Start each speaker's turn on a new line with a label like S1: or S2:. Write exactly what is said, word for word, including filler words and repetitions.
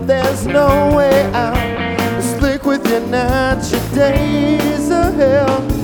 S1: there's no way out. Slick with your nights, your days of hell.